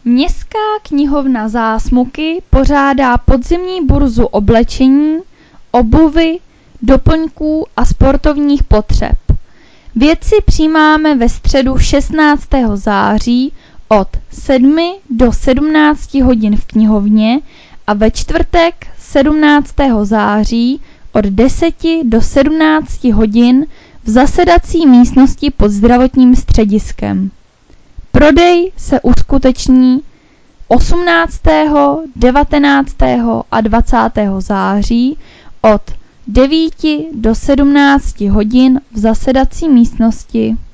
Městská knihovna Zásmuky pořádá podzimní burzu oblečení, obuvy, doplňků a sportovních potřeb. Věci přijímáme ve středu 16. září od 7 do 17 hodin v knihovně a ve čtvrtek 17. září od 10 do 17 hodin v zasedací místnosti pod zdravotním střediskem. Prodej se uskuteční 18., 19. a 20. září od 9 do 17 hodin v zasedací místnosti